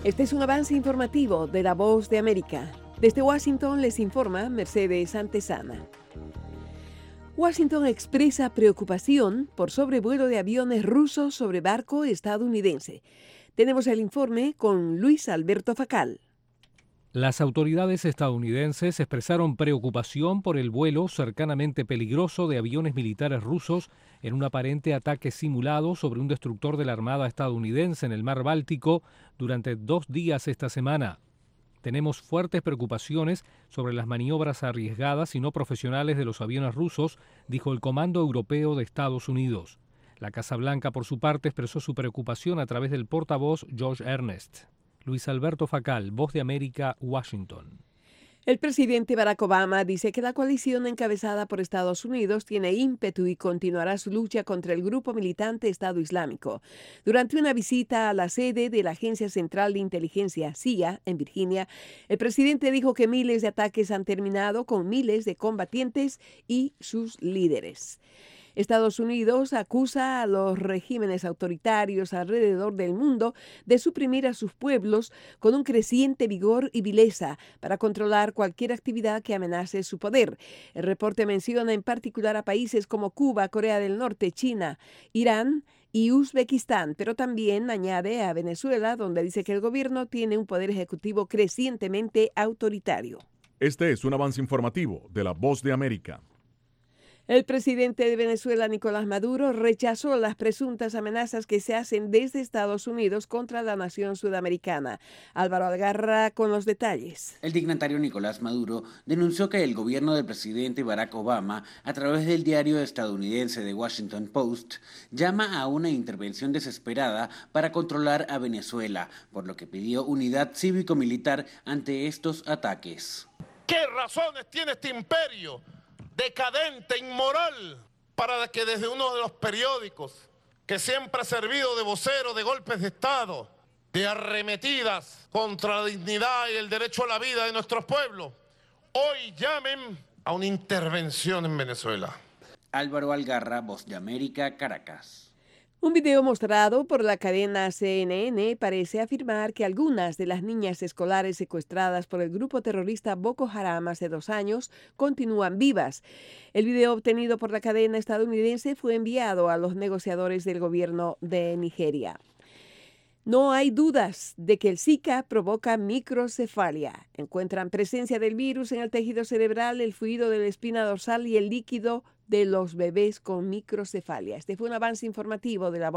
Este es un avance informativo de La Voz de América. Desde Washington les informa Mercedes Antesana. Washington expresa preocupación por sobrevuelo de aviones rusos sobre barco estadounidense. Tenemos el informe con Luis Alberto Facal. Las autoridades estadounidenses expresaron preocupación por el vuelo cercanamente peligroso de aviones militares rusos en un aparente ataque simulado sobre un destructor de la Armada estadounidense en el Mar Báltico durante 2 días esta semana. Tenemos fuertes preocupaciones sobre las maniobras arriesgadas y no profesionales de los aviones rusos, dijo el Comando Europeo de Estados Unidos. La Casa Blanca, por su parte, expresó su preocupación a través del portavoz Josh Earnest. Luis Alberto Facal, Voz de América, Washington. El presidente Barack Obama dice que la coalición encabezada por Estados Unidos tiene ímpetu y continuará su lucha contra el grupo militante Estado Islámico. Durante una visita a la sede de la Agencia Central de Inteligencia, CIA, en Virginia, el presidente dijo que miles de ataques han terminado con miles de combatientes y sus líderes. Estados Unidos acusa a los regímenes autoritarios alrededor del mundo de suprimir a sus pueblos con un creciente vigor y vileza para controlar cualquier actividad que amenace su poder. El reporte menciona en particular a países como Cuba, Corea del Norte, China, Irán y Uzbekistán, pero también añade a Venezuela, donde dice que el gobierno tiene un poder ejecutivo crecientemente autoritario. Este es un avance informativo de La Voz de América. El presidente de Venezuela, Nicolás Maduro, rechazó las presuntas amenazas que se hacen desde Estados Unidos contra la nación sudamericana. Álvaro Algarra con los detalles. El dignatario Nicolás Maduro denunció que el gobierno del presidente Barack Obama, a través del diario estadounidense The Washington Post, llama a una intervención desesperada para controlar a Venezuela, por lo que pidió unidad cívico-militar ante estos ataques. ¿Qué razones tiene este imperio decadente, inmoral, para que desde uno de los periódicos que siempre ha servido de vocero de golpes de Estado, de arremetidas contra la dignidad y el derecho a la vida de nuestros pueblos, hoy llamen a una intervención en Venezuela? Álvaro Algarra, Voz de América, Caracas. Un video mostrado por la cadena CNN parece afirmar que algunas de las niñas escolares secuestradas por el grupo terrorista Boko Haram hace 2 años continúan vivas. El video obtenido por la cadena estadounidense fue enviado a los negociadores del gobierno de Nigeria. No hay dudas de que el Zika provoca microcefalia. Encuentran presencia del virus en el tejido cerebral, el fluido de la espina dorsal y el líquido de los bebés con microcefalia. Este fue un avance informativo de la